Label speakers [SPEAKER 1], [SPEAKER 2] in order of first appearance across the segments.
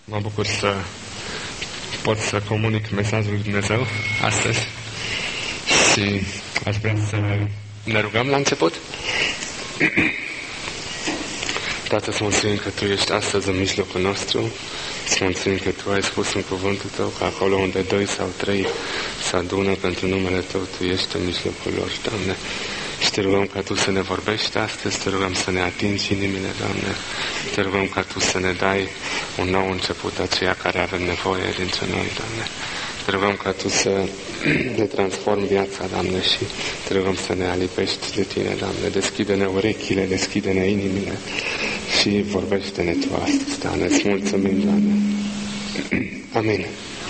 [SPEAKER 1] Mă bucur să pot să comunic mesajul lui Dumnezeu astăzi și aș vrea să ne rugăm la început. Tată, îți mulțumim că Tu ești astăzi în mijlocul nostru. Îți mulțumim că Tu ai spus în cuvântul Tău că acolo unde 2 sau 3 se adună pentru numele Tău, Tu ești în mijlocul lor, Doamne. Și Te rugăm ca Tu să ne vorbești astăzi, Te rugăm să ne atingi inimile, Doamne. Te rugăm ca Tu să ne dai un nou început, aceea care avem nevoie dintre noi, Doamne. Te rugăm ca Tu să ne transformi viața, Doamne, și Te rugăm să ne alipești de Tine, Doamne. Deschide-ne urechile, deschide-ne inimile și vorbește-ne Tu astăzi, Doamne. Îți mulțumim, Doamne. Amin.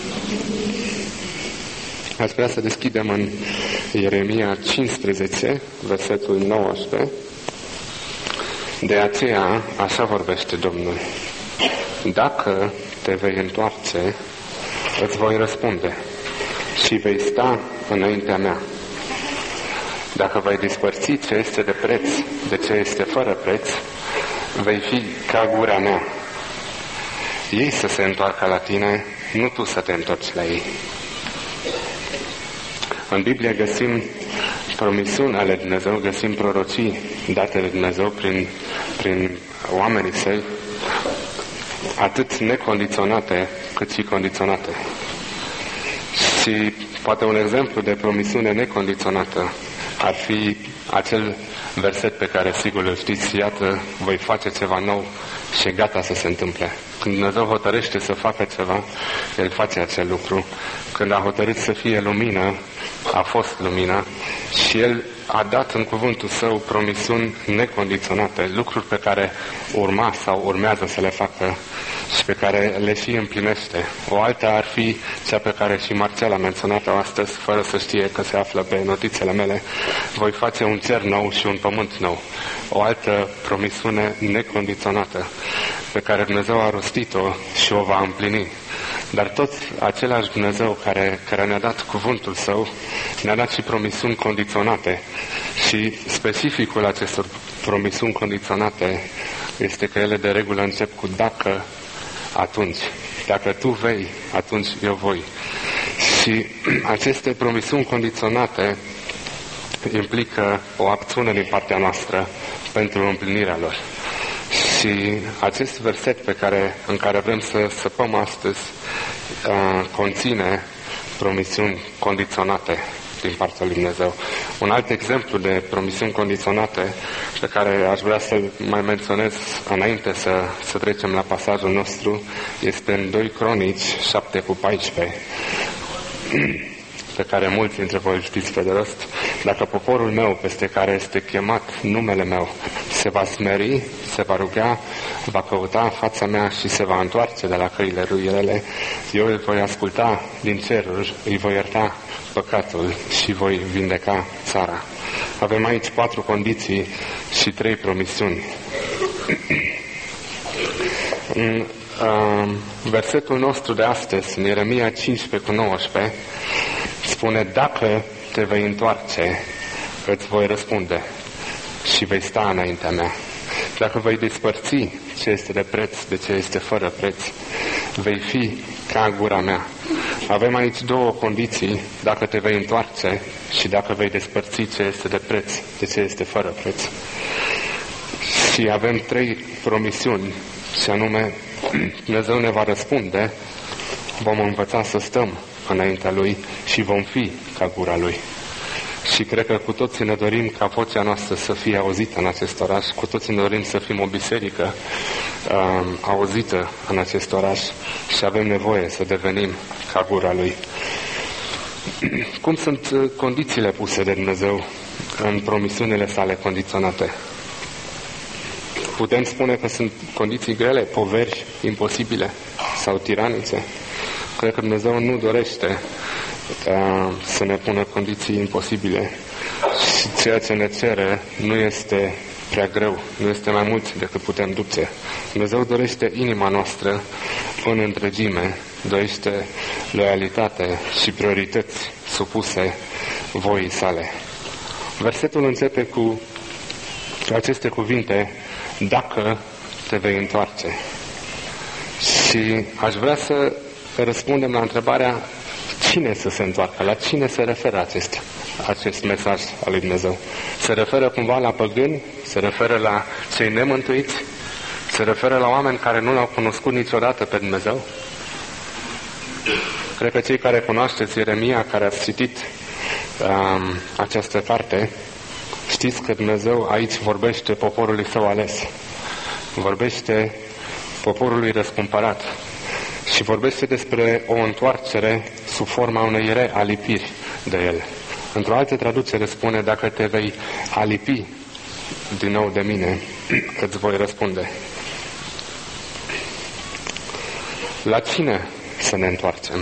[SPEAKER 1] Aș vrea să deschidem în Ieremia 15, versetul 19. De aceea, așa vorbește Domnul: dacă te vei întoarce, îți voi răspunde și vei sta înaintea mea. Dacă vei despărți ce este de preț de ce este fără preț, vei fi ca gura mea. Ei să se întoarcă la tine, nu tu să te întorci la ei. În Biblie găsim promisiuni ale Dumnezeu, găsim prorocii date de Dumnezeu prin oamenii săi, atât necondiționate cât și condiționate. Și poate un exemplu de promisiune necondiționată ar fi acel verset pe care sigur îl știți: iată, voi face ceva nou și gata să se întâmple. Când Dumnezeu hotărăște să facă ceva, El face acel lucru. Când a hotărât să fie lumină, a fost lumină și El a dat în cuvântul Său promisiuni necondiționate, lucruri pe care urma sau urmează să le facă și pe care le și împlinește. O altă ar fi cea pe care și Marcel a menționat-o astăzi, fără să știe că se află pe notițele mele: voi face un cer nou și un pământ nou. O altă promisiune necondiționată pe care Dumnezeu a rostit-o și o va împlini. Dar tot același Dumnezeu care ne-a dat cuvântul Său, ne-a dat și promisiuni condiționate. Și specificul acestor promisiuni condiționate este că ele de regulă încep cu dacă, atunci. Dacă tu vei, atunci eu voi. Și aceste promisiuni condiționate implică o acțiune din partea noastră pentru împlinirea lor. Și acest verset în care vrem să săpăm astăzi conține promisiuni condiționate din partea lui Dumnezeu. Un alt exemplu de promisiuni condiționate pe care aș vrea să mai menționez înainte să trecem la pasajul nostru este în 2 Cronici 7:14, pe care mulți dintre voi îl știți pe de rost: dacă poporul meu, peste care este chemat numele meu, se va smeri, se va ruga, va căuta fața mea și se va întoarce de la căile lui rele, eu îl voi asculta din ceruri, îi voi ierta păcatul și voi vindeca țara. Avem aici 4 condiții și 3 promisiuni. Versetul nostru de astăzi, în Ieremia 15:19, spune: dacă te vei întoarce, îți voi răspunde și vei sta înaintea mea. Dacă vei despărți ce este de preț de ce este fără preț, vei fi ca gura mea. Avem aici 2 condiții: dacă te vei întoarce și dacă vei despărți ce este de preț de ce este fără preț. Și avem 3 promisiuni, și anume: Dumnezeu ne va răspunde, vom învăța să stăm înaintea Lui și vom fi ca gura Lui. Și cred că cu toții ne dorim ca vocea noastră să fie auzită în acest oraș, cu toții ne dorim să fim o biserică auzită în acest oraș și avem nevoie să devenim ca gura Lui. Cum sunt condițiile puse de Dumnezeu în promisiunile Sale condiționate? Putem spune că sunt condiții grele, poveri imposibile sau tiranice? Cred că Dumnezeu nu dorește să ne pună condiții imposibile și ceea ce ne cere nu este prea greu, nu este mai mult decât putem duce. Dumnezeu dorește inima noastră în întregime, dorește loialitate și priorități supuse voii Sale. Versetul începe cu aceste cuvinte: dacă te vei întoarce. Și aș vrea să răspundem la întrebarea cine să se întoarcă, la cine se referă acest mesaj al lui Dumnezeu. Se referă cumva la păgâni, se referă la cei nemântuiți, se referă la oameni care nu l-au cunoscut niciodată pe Dumnezeu. Cred că cei care cunoașteți Ieremia, care ați citit această carte, știți că Dumnezeu aici vorbește poporului său ales. Vorbește poporului răscumpărat. Și vorbește despre o întoarcere sub forma unei realipiri de el. Într-o altă traducere spune, dacă te vei alipi din nou de mine, îți voi răspunde. La cine să ne întoarcem?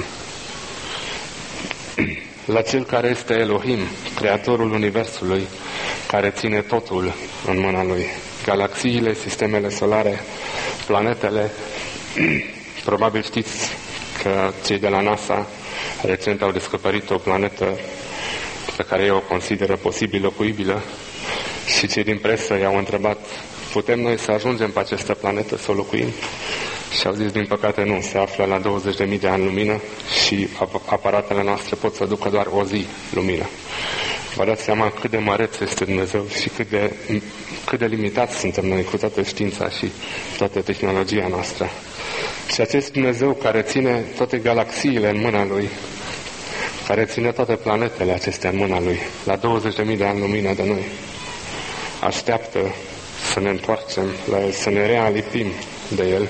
[SPEAKER 1] La Cel care este Elohim, Creatorul Universului, care ține totul în mâna Lui. Galaxiile, sistemele solare, planetele. Probabil știți că cei de la NASA recent au descoperit o planetă pe care ei o consideră posibil locuibilă și cei din presă i-au întrebat, putem noi să ajungem pe această planetă să o locuim? Și au zis, din păcate nu, se află la 20.000 de ani lumină și aparatele noastre pot să ducă doar o zi lumină. Vă dați seama cât de măreț este Dumnezeu și cât de limitați suntem noi cu toată știința și toată tehnologia noastră. Și acest Dumnezeu care ține toate galaxiile în mâna Lui, care ține toate planetele acestea în mâna Lui, la 20.000 de ani lumină de noi, așteaptă să ne întoarcem la El, să ne realipim de El.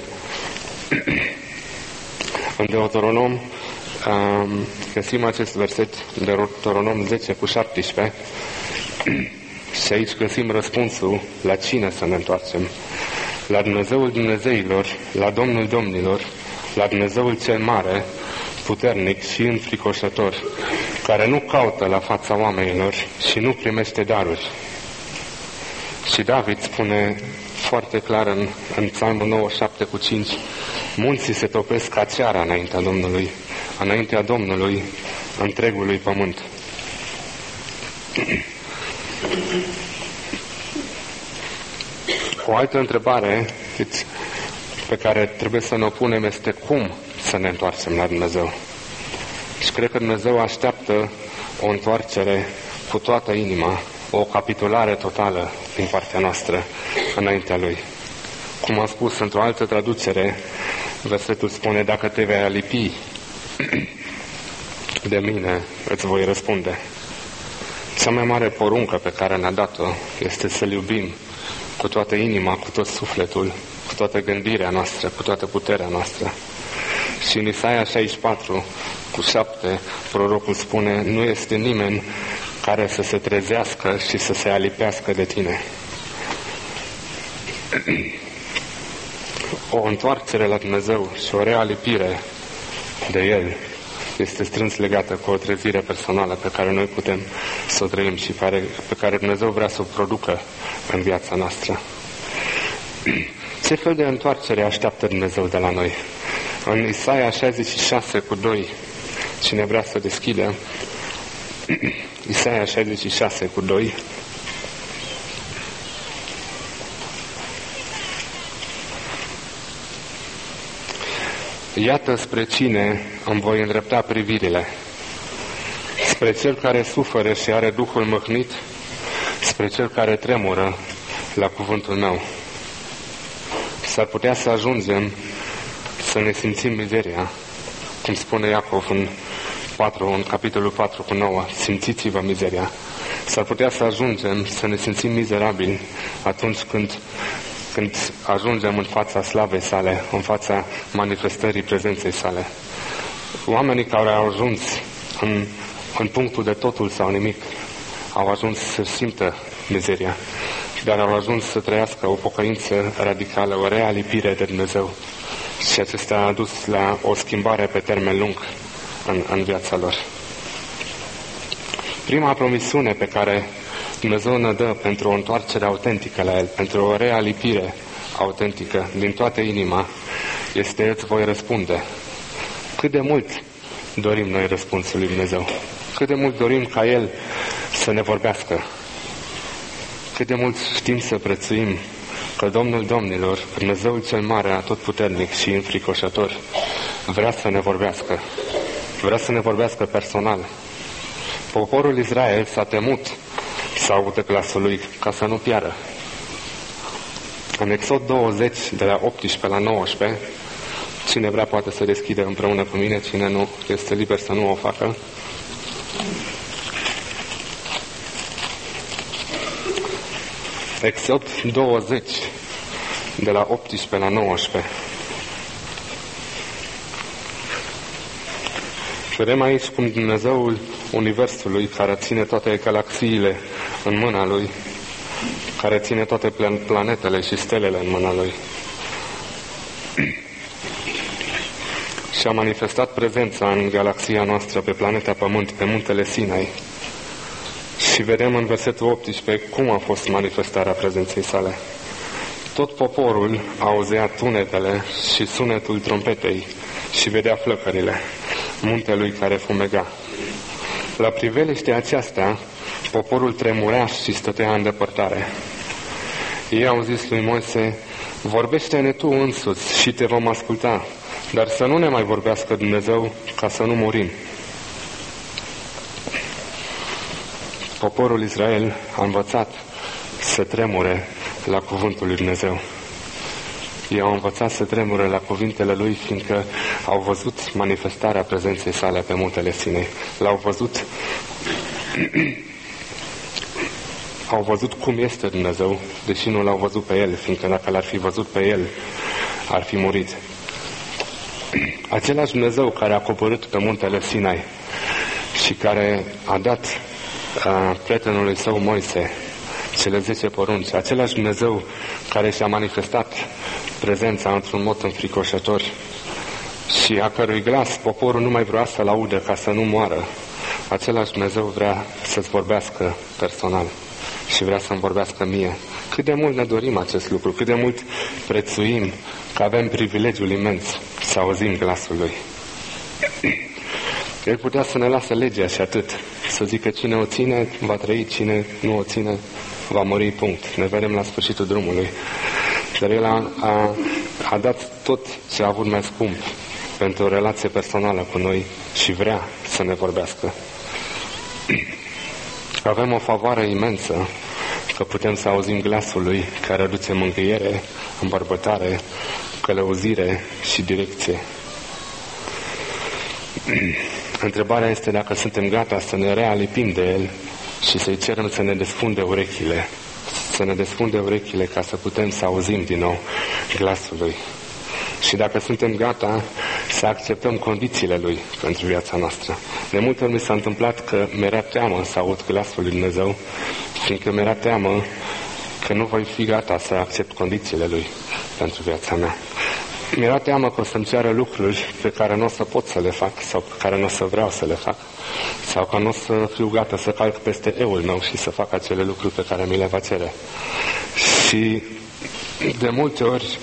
[SPEAKER 1] În Deuteronom găsim acest verset, Deuteronom 10:17, și aici găsim răspunsul la cine să ne întoarcem. La Dumnezeul Dumnezeilor, la Domnul Domnilor, la Dumnezeul cel mare, puternic și înfricoșător, care nu caută la fața oamenilor și nu primește daruri. Și David spune foarte clar în Psalmul 97:5, munții se topesc ca ceara înaintea Domnului întregului pământ. O altă întrebare pe care trebuie să ne punem este cum să ne întoarcem la Dumnezeu. Și cred că Dumnezeu așteaptă o întoarcere cu toată inima, o capitulare totală din partea noastră înaintea Lui. Cum am spus într-o altă traducere, versetul spune, dacă te vei alipi de mine, îți voi răspunde. Cea mai mare poruncă pe care ne-a dat-o este să-L iubim cu toată inima, cu tot sufletul, cu toată gândirea noastră, cu toată puterea noastră. Și în Isaia 64:7, prorocul spune, nu este nimeni care să se trezească și să se alipească de tine. O întoarcere la Dumnezeu și o realipire de El este strâns legată cu o trezire personală pe care noi putem să o trăim și pe care Dumnezeu vrea să o producă în viața noastră. Ce fel de întoarcere așteaptă Dumnezeu de la noi? În Isaia 66:2, cine vrea să deschidă, Isaia 66:2, iată spre cine îmi voi îndrepta privirile, spre cel care suferă și are Duhul mâhnit, spre cel care tremură la cuvântul meu. S-ar putea să ajungem să ne simțim mizeria, cum spune Iacov în capitolul 4:9, simțiți-vă mizeria. S-ar putea să ajungem să ne simțim mizerabili atunci când ajungem în fața slavei sale, în fața manifestării prezenței sale. Oamenii care au ajuns în punctul de totul sau nimic, au ajuns să simtă mizeria, dar au ajuns să trăiască o pocăință radicală, o realipire de Dumnezeu. Și acesta a dus la o schimbare pe termen lung în viața lor. Prima promisiune pe care Dumnezeu ne dă pentru o întoarcere autentică la El, pentru o realipire autentică din toată inima, este îți voi răspunde. Cât de mult dorim noi răspunsul lui Dumnezeu? Cât de mult dorim ca El să ne vorbească? Cât de mult știm să prețuim că Domnul Domnilor, Dumnezeul cel mare, atotputernic și înfricoșător, vrea să ne vorbească. Vrea să ne vorbească personal. Poporul Israel s-a temut să audă glasul lui ca să nu piară. În Exod 20, de la 18 la 19, cine vrea poate să deschide împreună cu mine, cine nu este liber să nu o facă. Exod 20, de la 18 la 19. Vedem aici cum Dumnezeul Universului, care ține toate galaxiile în mâna Lui, care ține toate planetele și stelele în mâna Lui, și-a manifestat prezența în galaxia noastră, pe planeta Pământ, pe muntele Sinai. Și vedem în versetul 18 cum a fost manifestarea prezenței sale. Tot poporul auzea tunetele și sunetul trompetei și vedea flăcările muntelui care fumega. La priveliștea aceasta, poporul tremurea și stătea în depărtare. Ei au zis lui Moise: vorbește-ne tu însuți și te vom asculta, dar să nu ne mai vorbească Dumnezeu, ca să nu murim. Poporul Israel a învățat să tremure la cuvântul lui Dumnezeu. Ei au învățat să tremure la cuvintele Lui, fiindcă au văzut manifestarea prezenței sale pe muntele Sinai. L-au văzut, au văzut cum este Dumnezeu, deși nu L-au văzut pe El, fiindcă dacă L-ar fi văzut pe El, ar fi murit. Același Dumnezeu care a coborât pe muntele Sinai și care a dat prietenului său Moise cele 10 porunci, același Dumnezeu care și-a manifestat prezența într-un mod înfricoșător și a cărui glas poporul nu mai vrea să-l audă ca să nu moară, același Dumnezeu vrea să-ți vorbească personal și vrea să-mi vorbească mie. Cât de mult ne dorim acest lucru, cât de mult prețuim că avem privilegiul imens să auzim glasul Lui. El putea să ne lasă legea și atât, să zică cine o ține va trăi, cine nu o ține va muri, punct. Ne vedem la sfârșitul drumului. Dar El a dat tot ce a avut mai scump pentru o relație personală cu noi și vrea să ne vorbească. Avem o favoare imensă că putem să auzim glasul Lui care aduce mângâiere, îmbărbătare, călăuzire și direcție. Întrebarea este dacă suntem gata să ne realipim de El și să-i cerem să ne desfunde urechile, să ne desfunde urechile ca să putem să auzim din nou glasul Lui. Și dacă suntem gata să acceptăm condițiile Lui pentru viața noastră. De multe ori mi s-a întâmplat că mi-era teamă să aud glasul Lui Dumnezeu, fiindcă mi-era teamă că nu voi fi gata să accept condițiile Lui pentru viața mea. Mi-era teamă că o să-mi ceară lucruri pe care nu o să pot să le fac sau pe care nu o să vreau să le fac, sau că nu o să fiu gata să calc peste eul meu și să fac acele lucruri pe care mi le va cere. Și de multe ori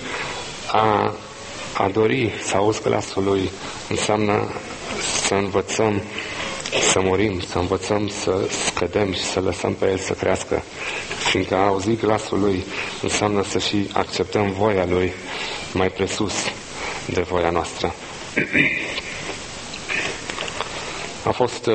[SPEAKER 1] a dori să auzi glasul Lui înseamnă să învățăm să murim, să învățăm să scădem și să lăsăm pe El să crească. Fiindcă a auzi glasul Lui înseamnă să și acceptăm voia Lui mai presus de voia noastră. A fost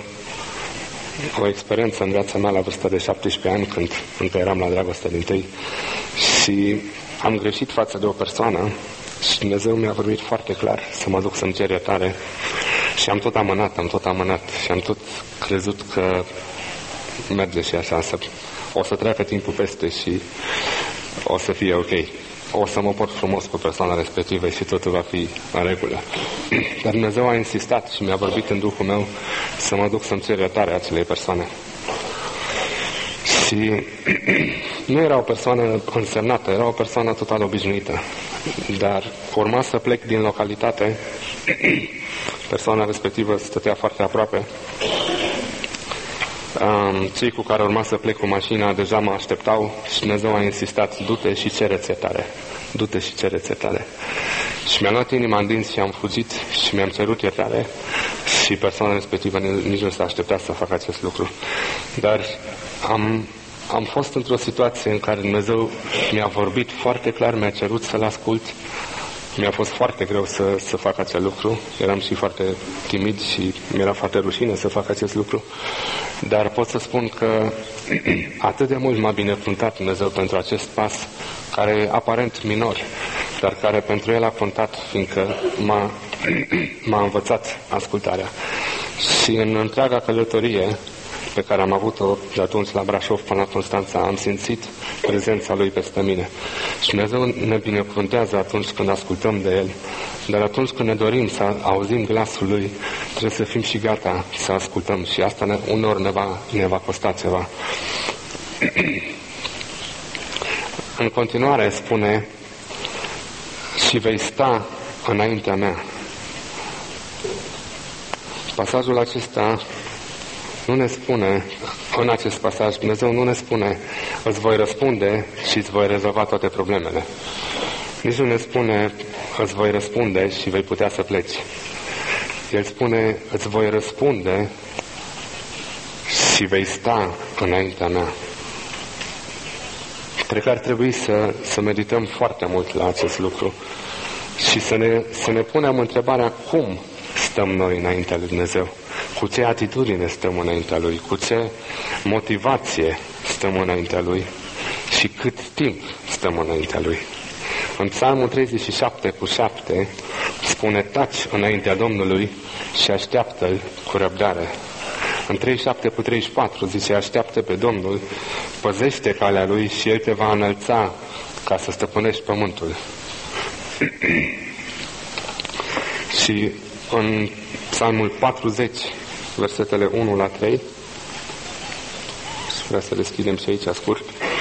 [SPEAKER 1] o experiență în viața mea la vârsta de 17 ani, când încă eram la dragostea dintâi, și am greșit față de o persoană și Dumnezeu mi-a vorbit foarte clar să mă duc să-mi cer iertare și am tot amânat și am tot crezut că merge și așa, o să treacă timpul peste și o să fie ok. O să mă port frumos cu persoana respectivă și totul va fi în regulă. Dar Dumnezeu a insistat și mi-a vorbit în Duhul meu să mă duc să-mi cer iertare acelei persoane. Și nu era o persoană însemnată, era o persoană total obișnuită. Dar urma să plec din localitate, persoana respectivă stătea foarte aproape. Cei cu care urma să plec cu mașina deja mă așteptau și Dumnezeu a insistat: du-te și cere-ți iertare, du-te și cere-ți iertare. Și mi-a luat inima în dinți și am fugit și mi-am cerut iertare și persoana respectivă nici nu s-a așteptat să fac acest lucru. Dar am am fost într-o situație în care Dumnezeu mi-a vorbit foarte clar, mi-a cerut să-L ascult. Mi-a fost foarte greu să fac acel lucru. Eram și foarte timid și mi-era foarte rușine să fac acest lucru. Dar pot să spun că atât de mult m-a binecuvântat Dumnezeu pentru acest pas, care e aparent minor, dar care pentru El a contat, fiindcă m-a învățat ascultarea. Și în întreaga călătorie pe care am avut-o de atunci la Brașov până la Constanța, am simțit prezența Lui peste mine. Și Dumnezeu ne binecuvântează atunci când ascultăm de El, dar atunci când ne dorim să auzim glasul Lui, trebuie să fim și gata să ascultăm și asta uneori ne va costa ceva. În continuare spune: și vei sta înaintea mea. Pasajul acesta nu ne spune, în acest pasaj, Dumnezeu nu ne spune: îți voi răspunde și îți voi rezolva toate problemele. Nici nu ne spune: îți voi răspunde și vei putea să pleci. El spune: îți voi răspunde și vei sta înaintea mea. Cred că ar trebui să medităm foarte mult la acest lucru și să ne punem întrebarea: cum stăm noi înaintea lui Dumnezeu? Cu ce atitudine stăm înaintea Lui? Cu ce motivație stăm înaintea Lui? Și cât timp stăm înaintea Lui? În Psalmul 37:7 spune: taci înaintea Domnului și așteaptă-L cu răbdare. În 37:34 zice: așteaptă pe Domnul, păzește calea Lui și El te va înălța ca să stăpânești pământul. Și în Psalmul 40, versetele 1-3, vreau să deschidem și aici scurt.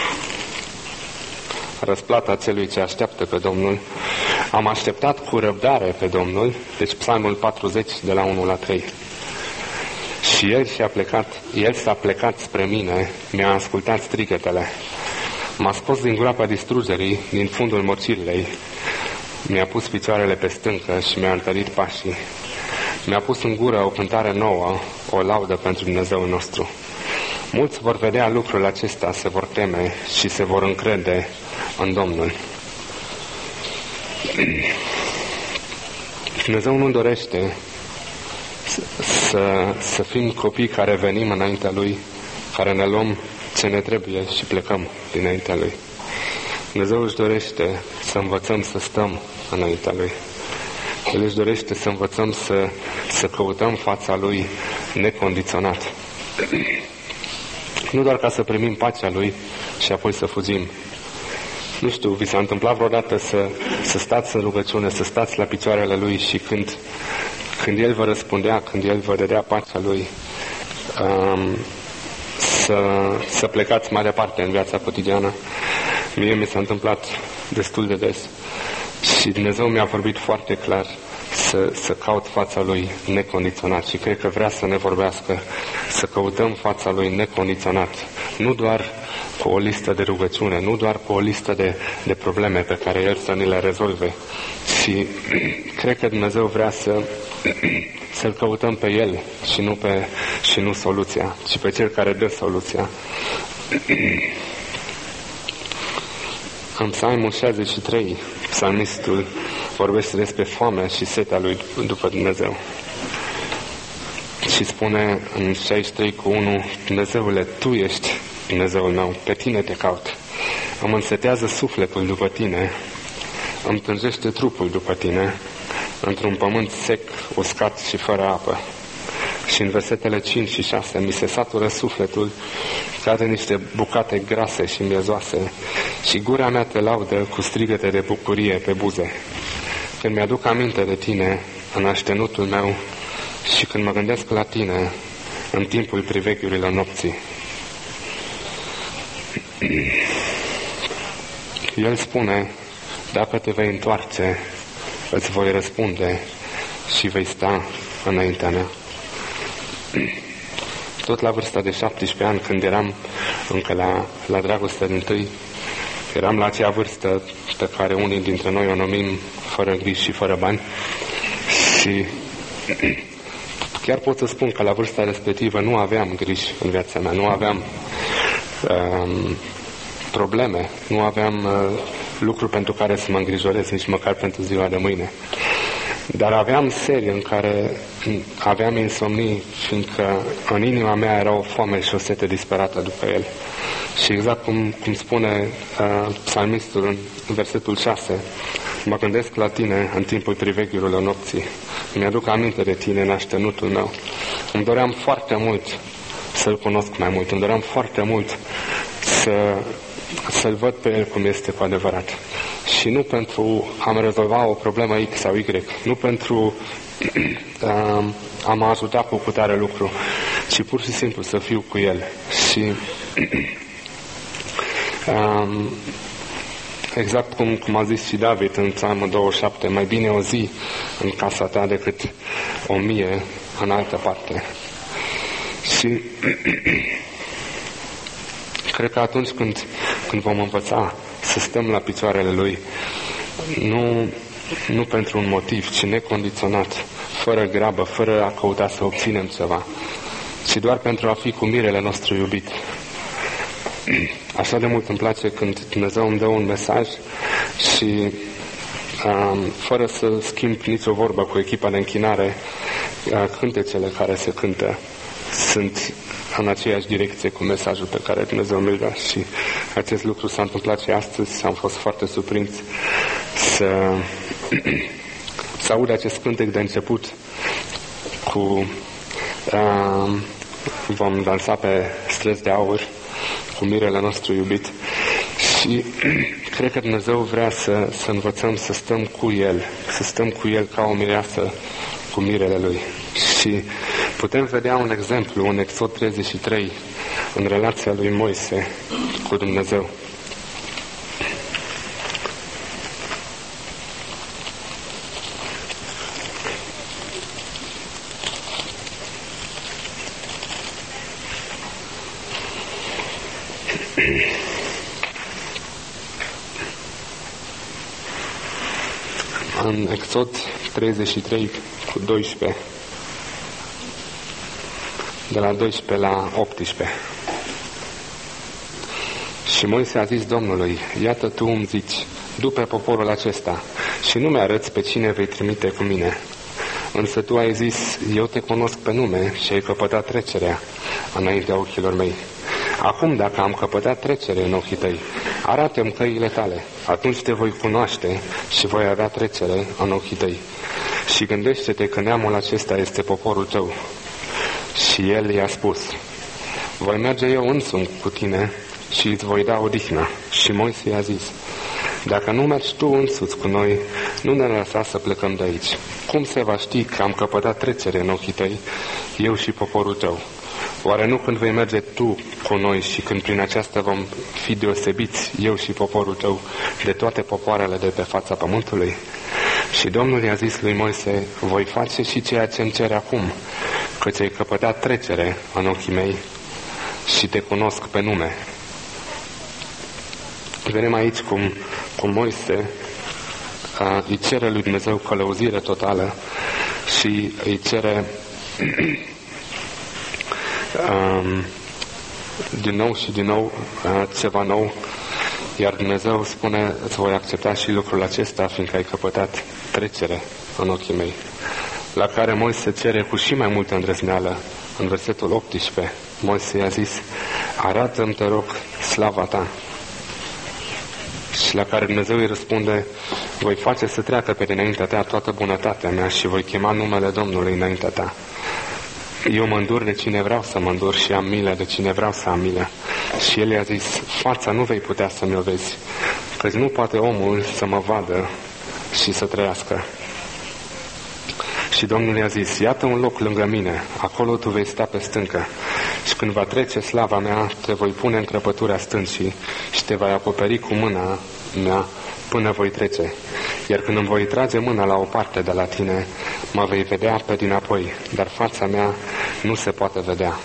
[SPEAKER 1] Răsplata celui ce așteaptă pe Domnul. Am așteptat cu răbdare pe Domnul. Deci Psalmul 40, de la 1-3. Și El s-a plecat spre mine, mi-a ascultat strigătele. M-a scos din groapa distrugerii, din fundul morcilei. Mi-a pus picioarele pe stâncă și mi-a întărit pașii. Mi-a pus în gură o cântare nouă, o laudă pentru Dumnezeul nostru. Mulți vor vedea lucrul acesta, se vor teme și se vor încrede în Domnul. Dumnezeu nu dorește să fim copii care venim înaintea Lui, care ne luăm ce ne trebuie și plecăm dinaintea Lui. Dumnezeu își dorește să învățăm să stăm înaintea Lui. El își dorește să învățăm să căutăm fața Lui necondiționat. Nu doar ca să primim pacea Lui și apoi să fugim. Nu știu, vi s-a întâmplat vreodată să stați în rugăciune, să stați la picioarele Lui și când El vă răspundea, când El vă dădea pacea Lui, să plecați mai departe în viața cotidiană? Mie mi s-a întâmplat destul de des. Și Dumnezeu mi-a vorbit foarte clar să caut fața Lui necondiționat și cred că vrea să ne vorbească, să căutăm fața Lui necondiționat, nu doar cu o listă de rugăciune, nu doar cu o listă de probleme pe care El să ni le rezolve, și cred că Dumnezeu vrea să-L căutăm pe El și nu soluția, ci pe Cel care dă soluția. În Psalmul 63, psalmistul vorbește despre foamea și setea lui după Dumnezeu. Și spune în 63:1: Dumnezeule, Tu ești Dumnezeul meu, pe Tine te caut. Îmi însetează sufletul după Tine, îmi tânjește trupul după Tine, într-un pământ sec, uscat și fără apă. Și în versetele 5 și 6: mi se satură sufletul ca de niște bucate grase și miezoase și gura mea te laudă cu strigăte de bucurie pe buze. Când mi-aduc aminte de Tine în aștenutul meu și când mă gândesc la Tine în timpul priveghiurilor nopții. El spune: dacă te vei întoarce, îți voi răspunde și vei sta înaintea mea. Tot la vârsta de 17 ani, când eram încă la dragostea dintâi, eram la acea vârstă pe care unii dintre noi o numim fără griji și fără bani, și chiar pot să spun că la vârsta respectivă nu aveam griji în viața mea, probleme, nu aveam lucruri pentru care să mă îngrijorez, nici măcar pentru ziua de mâine. Dar aveam serii în care aveam insomnii, fiindcă în inima mea era o foame și o sete disperată după El. Și exact cum spune psalmistul în versetul 6, mă gândesc la tine în timpul priveghiurilor nopții. Mi-aduc aminte de tine în așternutul meu. Îmi doream foarte mult să-L cunosc mai mult. Îmi doream foarte mult să-L văd pe El cum este cu adevărat. Și nu pentru a-mi rezolva o problemă X sau Y, nu pentru a mă ajuta cu cutare lucru, ci pur și simplu să fiu cu El. Și exact cum a zis și David în Psalmul 27, mai bine o zi în casa ta decât 1000 în altă parte. Și cred că atunci când vom învăța să stăm la picioarele Lui, nu pentru un motiv, ci necondiționat, fără grabă, fără a căuta să obținem ceva, ci doar pentru a fi cu mirele nostru iubit. Așa de mult îmi place când Dumnezeu îmi dă un mesaj și fără să schimb nicio vorbă cu echipa de închinare, cântecele care se cântă sunt în aceeași direcție cu mesajul pe care Dumnezeu mi-l dă. Și acest lucru s-a întâmplat și astăzi. Am fost foarte surprins să aud acest cântec de început cu vom dansa pe străzi de aur cu mirele nostru iubit. Și cred că Dumnezeu vrea să învățăm să stăm cu El, să stăm cu El ca o mireasă cu mirele Lui. Și putem vedea un exemplu în Exod 33, în relația lui Moise cu Dumnezeu. În Exod 33 cu 12, de la 12 la 18. Și Moise a zis Domnului, iată tu îmi zici, du-pe poporul acesta și nu mi-arăți pe cine vei trimite cu mine. Însă tu ai zis, eu te cunosc pe nume și ai căpătat trecerea înaintea ochilor mei. Acum, dacă am căpătat trecere în ochii tăi, arată-mi căile tale, atunci te voi cunoaște și voi avea trecere în ochii tăi. Și gândește-te că neamul acesta este poporul tău. Și el i-a spus, voi merge eu însumi cu tine și îți voi da odihnă. Și Moise i-a zis, dacă nu mergi tu însuți cu noi, nu ne lăsa să plecăm de aici. Cum se va ști că am căpătat trecere în ochii tăi, eu și poporul tău? Oare nu când vei merge tu cu noi și când prin aceasta vom fi deosebiți, eu și poporul tău, de toate popoarele de pe fața pământului? Și Domnul i-a zis lui Moise, voi face și ceea ce îmi cere acum, căci ai căpătat trecere în ochii mei și te cunosc pe nume. Vedem aici cum Moise îi cere lui Dumnezeu călăuzire totală și îi cere din nou și din nou ceva nou, iar Dumnezeu spune, îți voi accepta și lucrul acesta, fiindcă ai căpătat trecere în ochii mei. La care Moise cere cu și mai multă îndrăzneală. În versetul 18, Moise i-a zis, arată-mi, te rog, slava ta. Și la care Dumnezeu îi răspunde, voi face să treacă pe dinaintea ta toată bunătatea mea și voi chema numele Domnului înaintea ta. Eu mă îndur de cine vreau să mă îndur și am milă de cine vreau să am milă. Și el i-a zis, fața nu vei putea să mi-o vezi, căci nu poate omul să mă vadă și să trăiască. Și Domnul i-a zis, iată un loc lângă mine, acolo tu vei sta pe stâncă. Și când va trece slava mea, te voi pune în crăpătura stâncii și te voi acoperi cu mâna mea până voi trece. Iar când îmi voi trage mâna la o parte de la tine, mă vei vedea pe dinapoi, dar fața mea nu se poate vedea.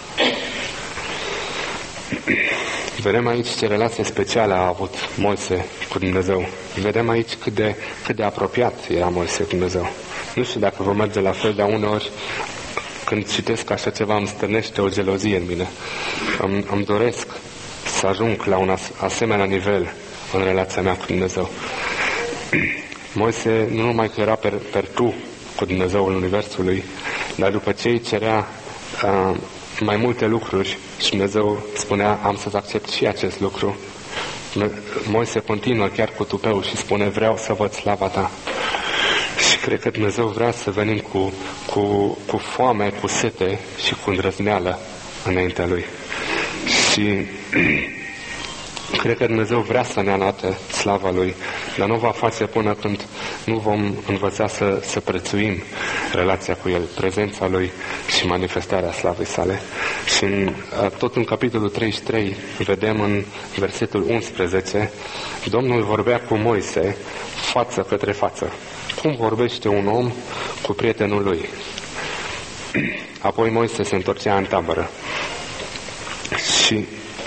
[SPEAKER 1] Vedem aici ce relație specială a avut Moise cu Dumnezeu. Vedem aici cât de apropiat era Moise cu Dumnezeu. Nu știu dacă vă merge la fel, dar uneori când citesc așa ceva îmi stârnește o gelozie în mine. Îmi doresc să ajung la un asemenea nivel în relația mea cu Dumnezeu. Moise nu numai că era per tu cu Dumnezeul Universului, dar după ce îi cerea mai multe lucruri și Dumnezeu spunea, am să-ți accept și acest lucru, Moise continuă chiar cu tupeu și spune, vreau să văd slava ta. Și cred că Dumnezeu vrea să venim cu foame, cu sete și cu îndrăzneală înaintea Lui. Și cred că Dumnezeu vrea să ne arate slava Lui, dar nu va face până când nu vom învăța să prețuim relația cu El, prezența Lui și manifestarea slavei sale. Și tot în capitolul 33 vedem în versetul 11, Domnul vorbea cu Moise față către față. Cum vorbește un om cu prietenul lui? Apoi Moise se întorcea în tabără. Și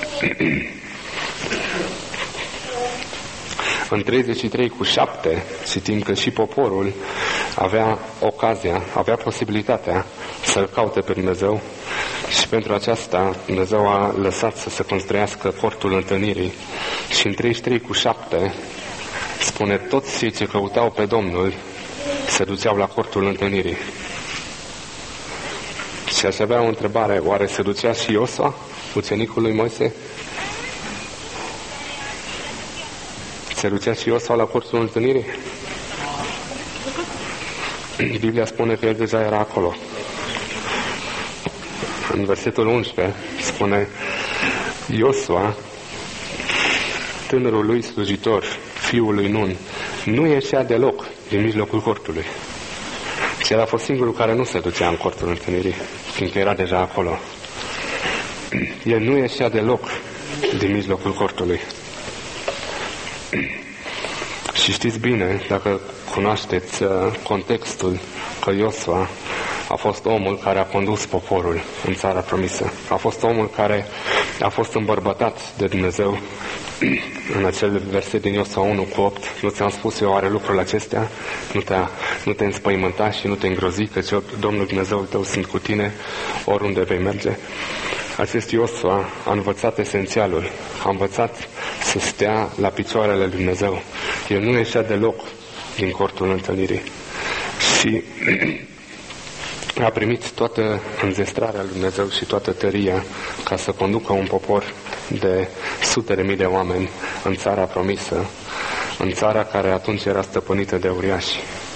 [SPEAKER 1] în 33:7 citim că și poporul avea ocazia, avea posibilitatea să-L caute pe Dumnezeu și pentru aceasta Dumnezeu a lăsat să se construiască cortul întâlnirii. Și în 33:7 spune, toți cei ce căutau pe Domnul se duceau la cortul întâlnirii. Și aș avea o întrebare, oare se ducea și Iosua, ucenicul lui Moise? Se ducea și Iosua la cortul întâlnirii? Biblia spune că el deja era acolo. În versetul 11 spune, Iosua, tânărul lui slujitor, fiul lui Nun, nu ieșea deloc din mijlocul cortului. Și el a fost singurul care nu se ducea în cortul întâlnirii, fiindcă era deja acolo. El nu ieșea deloc din mijlocul cortului. Și știți bine, dacă cunoașteți contextul, că Iosua a fost omul care a condus poporul în țara promisă. A fost omul care a fost îmbărbătat de Dumnezeu în acel verset din Iosua 1:8. Nu ți-am spus eu oare lucrurile acestea? Nu te înspăimânta și nu te îngrozi, căci Domnul Dumnezeul tău sunt cu tine oriunde vei merge. Acest Iosua a învățat esențialul, a învățat să stea la picioarele lui Dumnezeu. El nu ieșea deloc din cortul întâlnirii. Și a primit toată înzestrarea lui Dumnezeu și toată tăria ca să conducă un popor de sute de mii de oameni în țara promisă, în țara care atunci era stăpânită de uriași.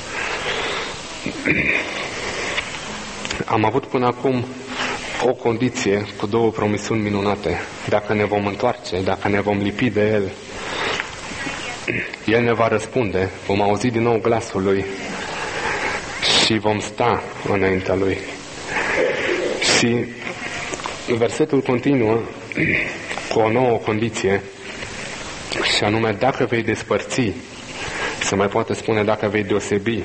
[SPEAKER 1] Am avut până acum o condiție cu două promisiuni minunate. Dacă ne vom întoarce, dacă ne vom lipi de El, El ne va răspunde, vom auzi din nou glasul Lui și vom sta înaintea Lui. Și versetul continuă cu o nouă condiție, și anume, dacă vei despărți, se mai poate spune dacă vei deosebi,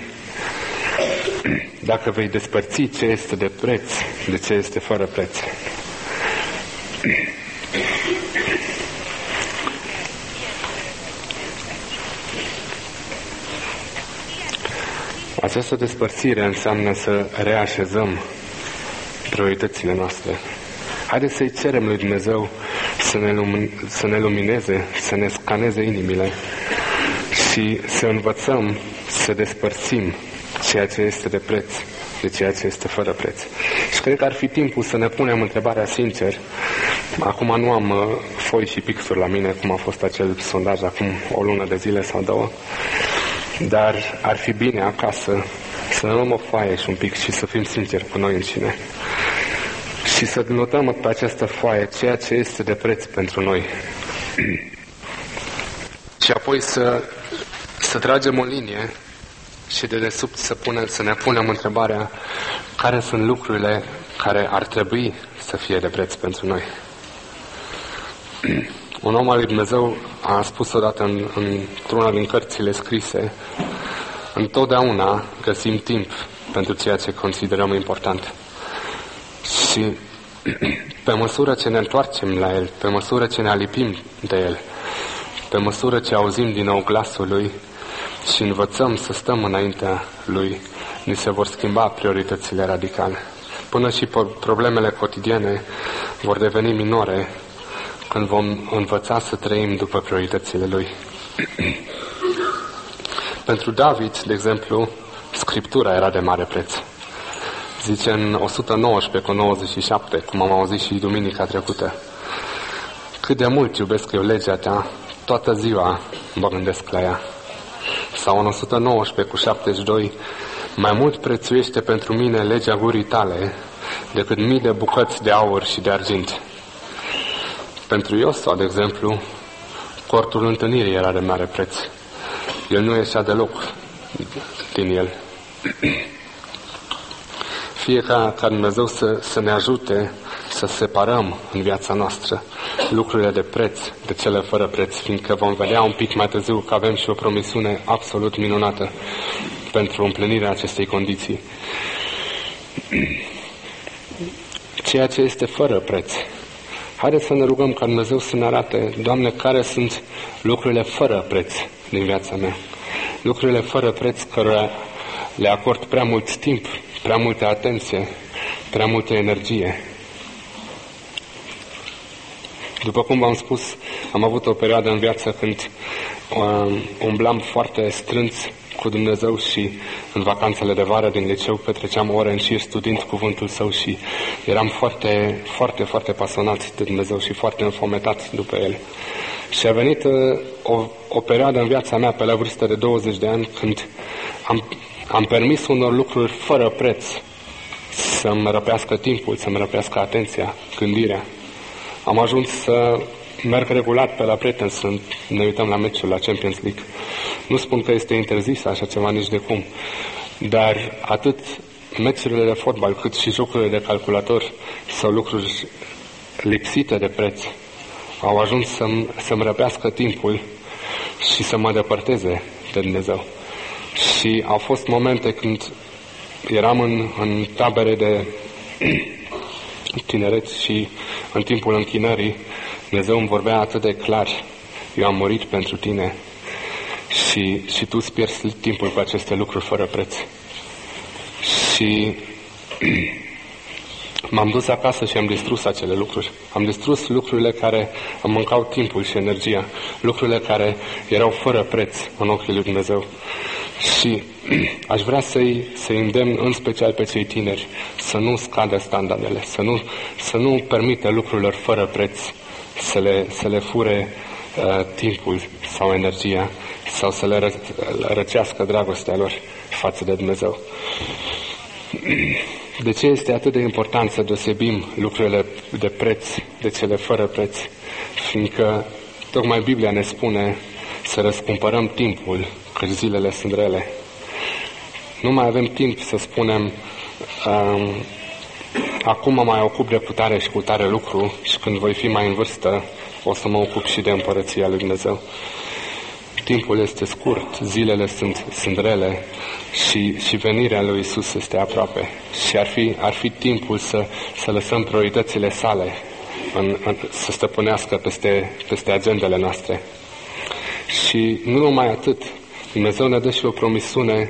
[SPEAKER 1] dacă vei despărți ce este de preț de ce este fără preț. Această despărțire înseamnă să reașezăm prioritățile noastre. Haideți să-i cerem lui Dumnezeu să ne lumineze, să ne scaneze inimile și să învățăm să despărțim ceea ce este de preț de ceea ce este fără preț. Și cred că ar fi timpul să ne punem întrebarea sincer. Acum nu am foi și pixuri la mine, cum a fost acel sondaj acum o lună de zile sau două, dar ar fi bine acasă să ne luăm o foaie și un pic și să fim sinceri cu noi înșine și să notăm pe această foaie ceea ce este de preț pentru noi și apoi să tragem o linie și de desubt să ne punem întrebarea care sunt lucrurile care ar trebui să fie de preț pentru noi. Un om al lui Dumnezeu a spus odată într-una din cărțile scrise, întotdeauna găsim timp pentru ceea ce considerăm important. Și pe măsură ce ne întoarcem la El, pe măsură ce ne alipim de El, pe măsură ce auzim din nou glasul Lui și învățăm să stăm înaintea Lui, ni se vor schimba prioritățile radicale. Până și problemele cotidiene vor deveni minore când vom învăța să trăim după prioritățile Lui. Pentru David, de exemplu, Scriptura era de mare preț. Zice în 119:97, cum am auzit și duminica trecută: cât de mult iubesc eu legea ta, toată ziua mă gândesc la ea. Sau în 119:72, mai mult prețuiește pentru mine legea gurii tale decât mii de bucăți de aur și de argint. Pentru Iosua, de exemplu, cortul întâlnirii era de mare preț. El nu ieșea deloc din el. Fie ca Dumnezeu să ne ajute să separăm în viața noastră lucrurile de preț de cele fără preț, fiindcă vom vedea un pic mai târziu că avem și o promisiune absolut minunată pentru împlinirea acestei condiții. Ceea ce este fără preț. Haideți să ne rugăm ca Dumnezeu să ne arate, Doamne, care sunt lucrurile fără preț din viața mea. Lucrurile fără preț care le acord prea mult timp, prea multă atenție, prea multă energie. După cum v-am spus, am avut o perioadă în viață când umblam foarte strâns cu Dumnezeu și în vacanțele de vară din liceu petreceam ore în șir studiind cuvântul Său și eram foarte, foarte, foarte pasionat de Dumnezeu și foarte înfometat după El. Și a venit o perioadă în viața mea pe la vârstă de 20 de ani când am permis unor lucruri fără preț să-mi răpească timpul, să-mi răpească atenția, gândirea. Am ajuns să merg regulat pe la prieteni să ne uităm la meciul la Champions League. Nu spun că este interzis așa ceva nici de cum, dar atât meciurile de fotbal cât și jocurile de calculator sau lucruri lipsite de preț au ajuns să-mi răpească timpul și să mă depărteze de Dumnezeu. Și au fost momente când eram în tabere de tineret și în timpul închinării Dumnezeu îmi vorbea atât de clar: eu am murit pentru tine și tu îți pierzi timpul cu aceste lucruri fără preț. Și m-am dus acasă și am distrus acele lucruri. Am distrus lucrurile care îmi mâncau timpul și energia, lucrurile care erau fără preț în ochii lui Dumnezeu. Și aș vrea să-i îndemn în special pe cei tineri să nu scadă standardele, să nu permită lucrurilor fără preț să le fure timpul sau energia sau să le răcească dragostea lor față de Dumnezeu. De ce este atât de important să deosebim lucrurile de preț de cele fără preț? Fiindcă tocmai Biblia ne spune să răscumpărăm timpul, că zilele sunt rele. Nu mai avem timp să spunem acum mă mai ocup de putare și cu tare lucru și când voi fi mai în vârstă o să mă ocup și de împărăția lui Dumnezeu. Timpul este scurt, zilele sunt rele și venirea lui Iisus este aproape. Și ar fi timpul să lăsăm prioritățile sale să stăpânească peste agendele noastre. Și nu numai atât, Dumnezeu ne dă și o promisiune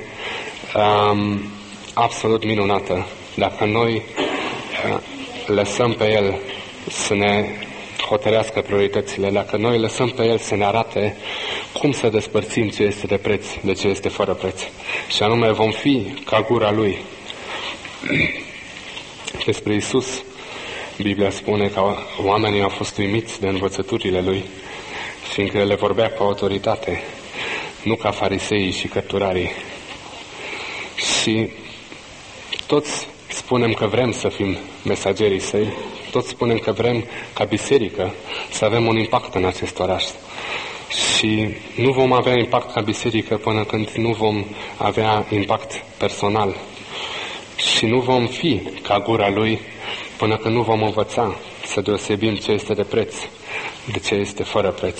[SPEAKER 1] absolut minunată. Dacă noi lăsăm pe El să ne hotărească prioritățile, dacă noi lăsăm pe El să ne arate cum să despărțim ce este de preț de ce este fără preț. Și anume vom fi ca gura Lui. Despre Iisus, Biblia spune că oamenii au fost uimiți de învățăturile Lui, fiindcă le vorbea cu autoritate, nu ca fariseii și cărturarii. Și toți spunem că vrem să fim mesagerii Săi, toți spunem că vrem ca biserică să avem un impact în acest oraș. Și nu vom avea impact ca biserică până când nu vom avea impact personal. Și nu vom fi ca gura Lui până când nu vom învăța să deosebim ce este de preț de ce este fără preț.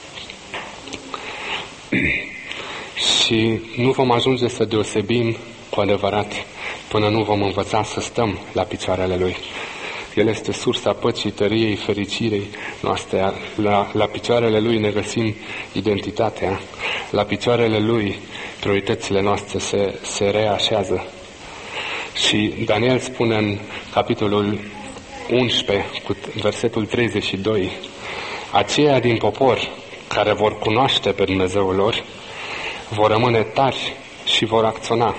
[SPEAKER 1] Și nu vom ajunge să deosebim cu adevărat până nu vom învăța să stăm la picioarele Lui. El este sursa păcii, tăriei, fericirii noastre. La picioarele Lui ne găsim identitatea. La picioarele Lui prioritățile noastre se reașează. Și Daniel spune în capitolul 11, cu versetul 32, Aceia din popor care vor cunoaște pe Dumnezeul lor vor rămâne tari și vor acționa.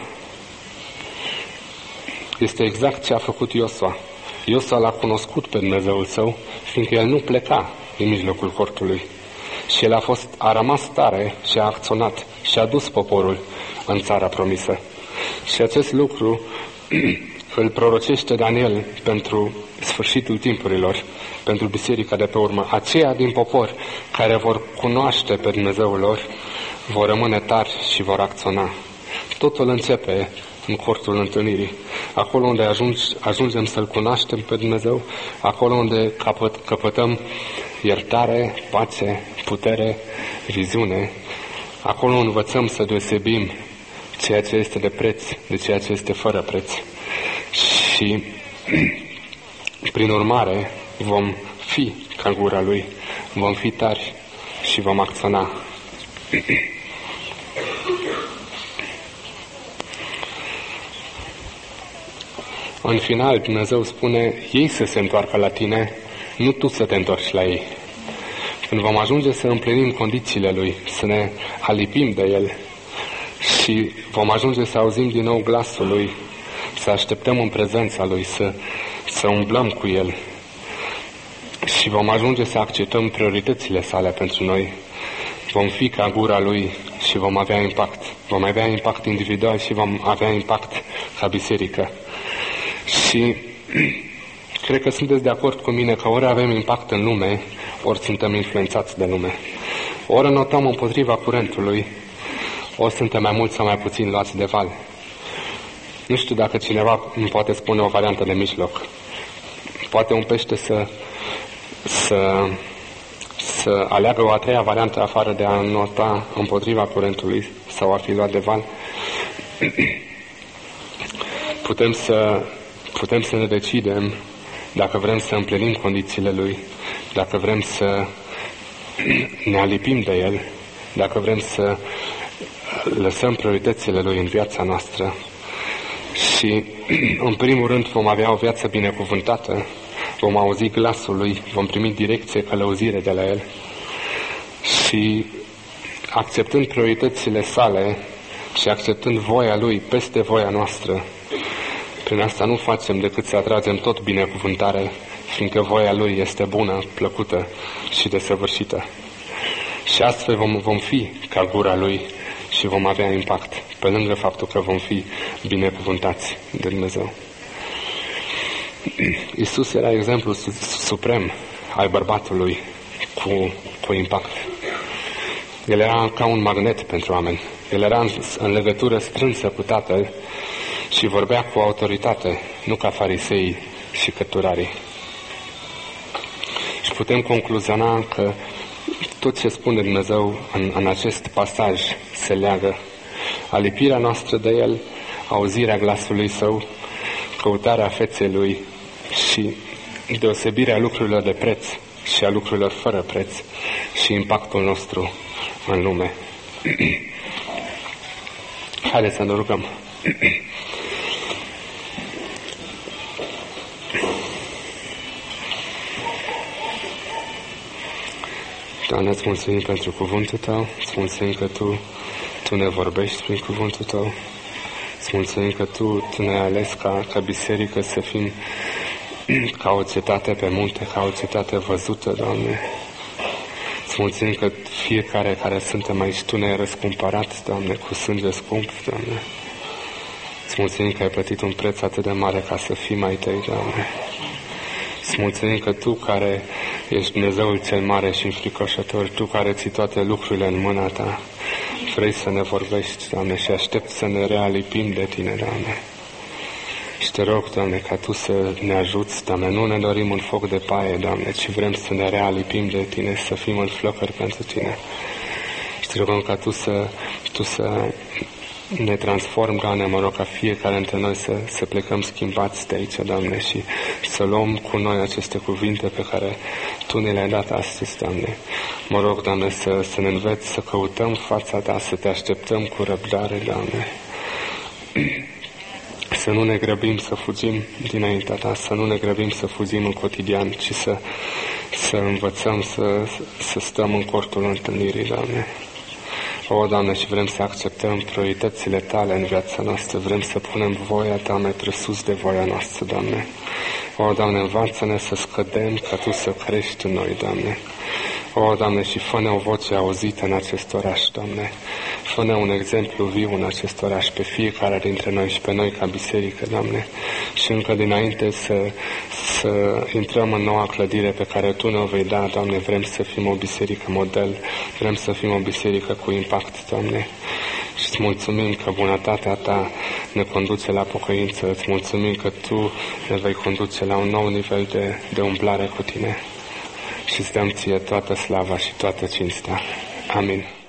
[SPEAKER 1] Este exact ce a făcut Iosua. Iosua l-a cunoscut pe Dumnezeul său, fiindcă el nu pleca din mijlocul cortului. Și el a rămas tare și a acționat și a dus poporul în țara promisă. Și acest lucru îl prorocește Daniel pentru sfârșitul timpurilor, pentru biserica de pe urmă. Aceia din popor care vor cunoaște pe Dumnezeul lor vor rămâne tari și vor acționa. Totul începe în cortul întâlnirii. Acolo unde ajungem să-L cunoaștem pe Dumnezeu, acolo unde căpătăm iertare, pace, putere, viziune, acolo învățăm să deosebim ceea ce este de preț de ceea ce este fără preț. Și prin urmare vom fi ca gura Lui, vom fi tari și vom acționa. În final, Dumnezeu spune, ei să se întoarcă la tine, nu tu să te întorci la ei. Când vom ajunge să împlinim condițiile Lui, să ne alipim de El și vom ajunge să auzim din nou glasul Lui, să așteptăm în prezența Lui, să umblăm cu El și vom ajunge să acceptăm prioritățile sale pentru noi, vom fi ca gura Lui și vom avea impact. Vom avea impact individual și vom avea impact ca biserică. Și cred că sunteți de acord cu mine că ori avem impact în lume, ori suntem influențați de lume. Ori notăm împotriva curentului, ori suntem mai mult sau mai puțin luați de val. Nu știu dacă cineva îmi poate spune o variantă de mijloc. Poate un pește să aleagă o a treia variantă afară de a nota împotriva curentului sau a fi luat de val. Putem să ne decidem dacă vrem să împlinim condițiile Lui, dacă vrem să ne alipim de El, dacă vrem să lăsăm prioritățile Lui în viața noastră. Și, în primul rând, vom avea o viață binecuvântată, vom auzi glasul Lui, vom primi direcție, călăuzire de la El și, acceptând prioritățile sale și acceptând voia Lui peste voia noastră, prin asta nu facem decât să atragem tot binecuvântare, fiindcă voia Lui este bună, plăcută și desăvârșită. Și astfel vom fi ca gura Lui și vom avea impact, pe lângă faptul că vom fi binecuvântați de Dumnezeu. Iisus era exemplul suprem al bărbatului cu impact. El era ca un magnet pentru oameni. El era în legătură strânsă cu Tatăl și vorbea cu autoritate, nu ca farisei și cărturarii. Și putem concluziona că tot ce spune Dumnezeu în acest pasaj se leagă. Alipirea noastră de El, auzirea glasului Său, căutarea feței Lui și deosebirea lucrurilor de preț și a lucrurilor fără preț și impactul nostru în lume. Haideți să ne rugăm. Doamne, îți mulțumim pentru cuvântul Tău, îți mulțumim că Tu ne vorbești prin cuvântul Tău, îți mulțumim că Tu ne-ai ales ca biserică să fim ca o cetate pe munte, ca o cetate văzută, Doamne. Îți mulțumim că fiecare care suntem aici, Tu ne-ai răscumpărat, Doamne, cu sânge scump, Doamne. Îți mulțumim că ai plătit un preț atât de mare ca să fim ai Tăi, Doamne. Îți mulțumim că Tu, care ești Dumnezeul cel mare și înfricoșător, Tu care ții toate lucrurile în mâna Ta, vrei să ne vorbești, Doamne, și aștept să ne realipim de Tine, Doamne. Și Te rog, Doamne, ca Tu să ne ajuți, Doamne, nu ne dorim un foc de paie, Doamne, ci vrem să ne realipim de Tine, să fim în flăcări pentru Tine. Și Te rugăm ca Tu să ne transform, Doamne, mă rog ca fiecare dintre noi să plecăm schimbați de aici, Doamne, și să luăm cu noi aceste cuvinte pe care Tu ne le-ai dat astăzi, Doamne. Mă rog, Doamne, să ne înveți să căutăm fața Ta, să Te așteptăm cu răbdare, Doamne. Să nu ne grăbim să fugim dinaintea Ta, să nu ne grăbim să fugim în cotidian, ci să învățăm să stăm în cortul întâlnirii, Doamne. O, Doamne, și vrem să acceptăm prioritățile Tale în viața noastră. Vrem să punem voia Ta mai presus de voia noastră, Doamne. O, Doamne, învață-ne să scădem ca Tu să crești în noi, Doamne. O, Doamne, și fă-ne o voce auzită în acest oraș, Doamne. Fă-ne un exemplu viu în acest oraș, pe fiecare dintre noi și pe noi ca biserică, Doamne. Și încă dinainte să intrăm în noua clădire pe care Tu ne-o vei da, Doamne, vrem să fim o biserică model, vrem să fim o biserică cu impact, Doamne. Și îți mulțumim că bunătatea Ta ne conduce la pocăință, îți mulțumim că Tu ne vei conduce la un nou nivel de umblare cu Tine. Și îți dăm Ție toată slava și toată cinstea. Amin.